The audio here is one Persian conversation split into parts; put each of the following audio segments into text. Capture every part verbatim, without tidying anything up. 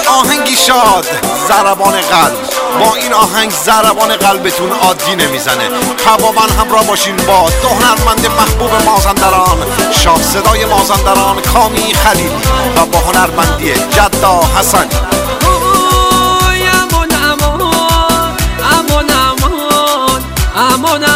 آهنگی شاد ضربان قلب. با این آهنگ ضربان قلبتون عادی نمیزنه. قوامن همراه باشین با دو هنرمند محبوب مازندران، شاه صدای مازندران کامی خلیلی و با هنرمندی جدا حسن. امان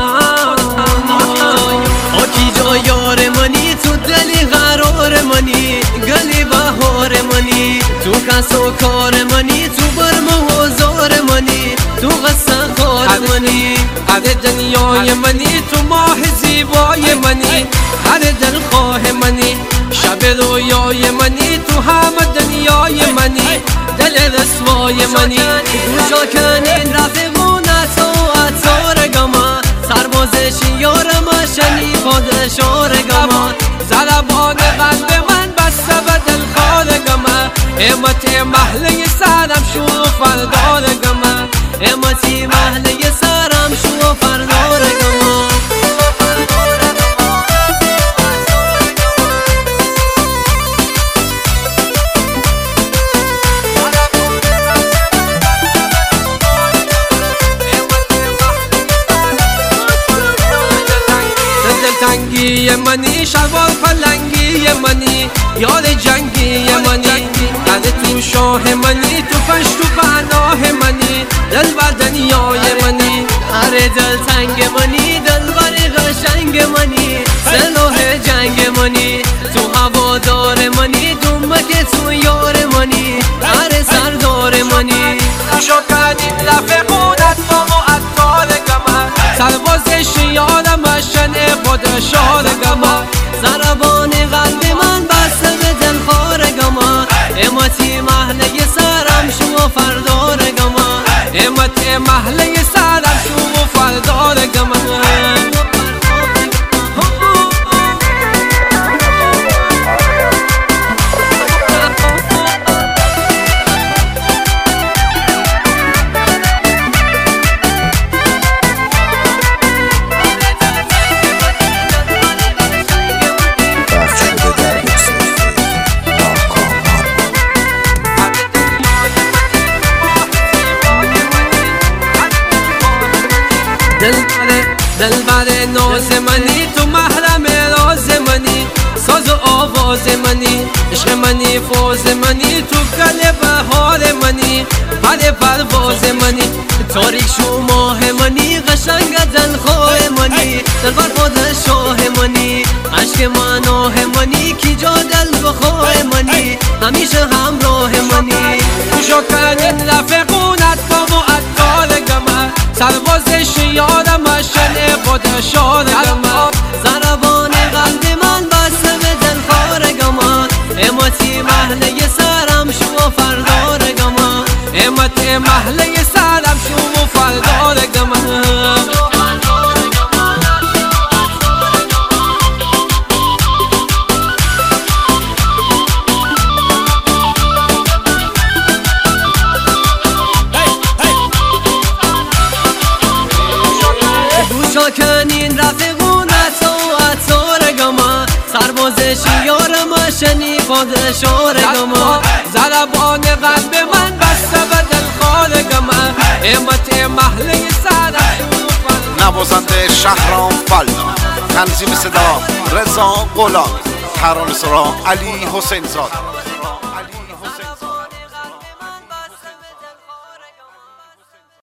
آکی جا یار منی، تو دلی قرار منی، گلی بهار منی، تو کس و کار منی، تو برم و زار منی، تو قصه خار منی، هر دنیای منی، تو ماه زیبای منی، هر دلخواه منی، شب رویای منی، تو همه دنیای منی، دل رسوای منی. کجا کنین رفیقونت و اتار گما، سربازش یارم شنی پادشار گما، ضربان قلب من بسته به دلخوار گما، امت محله سرم شو فردار گما، امتی محله سرم شو فردار گما. تنگی منی، شلوار پلنگی منی، یار جنگی منی، در تو شاه منی، تو پشت تو پناه منی، دل بر دنیای منی، هر دل تنگ منی، دل بر قشنگ منی، سلاح جنگ منی، تو هوادار منی، دومک تو یار منی، هر سردار منی. شکرین رفیقونت با معطال گمه، سربازش یارم شنه پادشار گما، ضربان قلب من بسته به دلخوار گما، امتی محله سرم شو فردار گما، امت محله سرم شو فردار گما. دل بر ناز منی، تو محرم راز منی، ساز و آواز منی، عشق منی فوز منی، تو گل بهار منی، پر پرواز منی، تاریک شو ماه منی، قشنگ دلخواه منی، دل بر پادشاه منی، عشق مناه منی، کی جا دل بخواه منی، همیشه همراه منی. شکرین رفیقونت با معطال گمه، سربازش یارم شنه پادشار گما، ضربان قلب من بسته به دلخوار گما، امتی محله سرم شو فردار گما، امت محله سرم شو فردار گما. کنین رفیقونت و اتار گما، سربازش یارم شنی پادشار گما، ضربان قلب من بسته به دلخوار گما، امت محله سرم. نوازنده شهرام فلا، تنظیم صدا رضا غلامی، ترانه‌سرا علی حسین زاده.